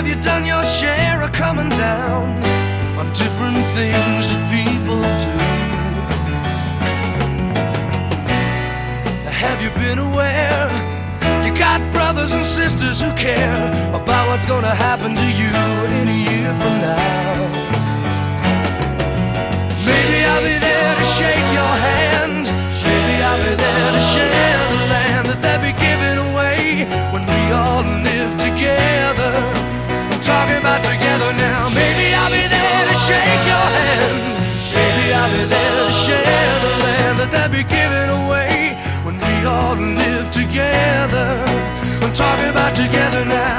Have you done your share of coming down on different things that people do? Have you been aware you got brothers and sisters who care about what's gonna happen to you in a year from now? Maybe I'll be there to shake your hand. Maybe I'll be there to share the land that they'll be giving away when we all live together. I'm talking about together now. Maybe I'll be there to shake your hand. Maybe I'll be there to share the land that they'll be giving away when we all live together. I'm talking about together now.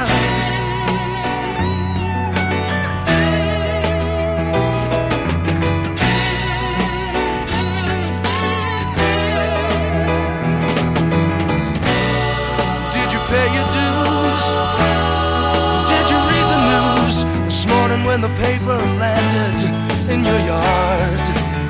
Did you pay your dues? Did you read the news this morning when the paper landed in your yard?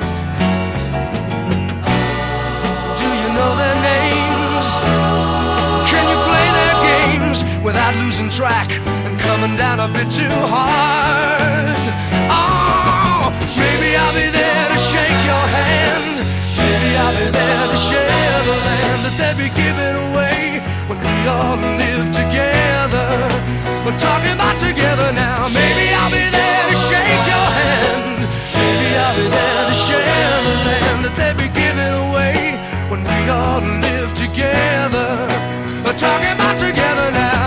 Do you know their names? Can you play their games without losing track and coming down a bit too hard? Oh, maybe I'll be there to shake your hand. Maybe I'll be there to share the land that they'll be giving away when we all live together. We're talking about together now. Maybe I'll be there to shake your hand. Maybe I'll be there to share the land that they'll be giving away when we all live together. We're talking about together now.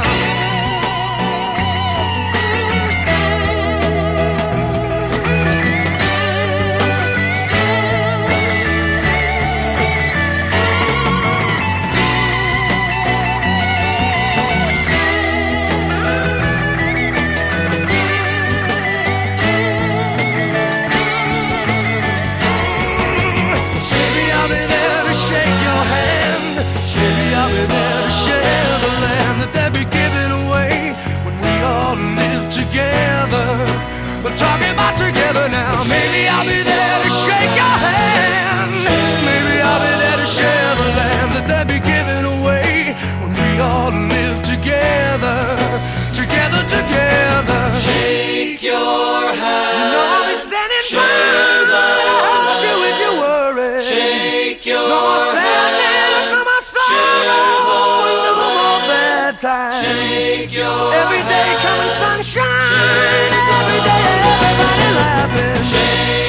Maybe I'll be there to share the land that they'll be giving away when we all live together. We're talking about together now. Maybe I'll be there to shake your hand. Maybe I'll be there to share the land that they'll be giving away when we all live together. Together, together. Shake your hand. You know I'll be standing by to help you if you worry. Shake your no more sadness, no more sorrow, no more bad times. Shake your every day coming sunshine, every day everybody laughing. Shake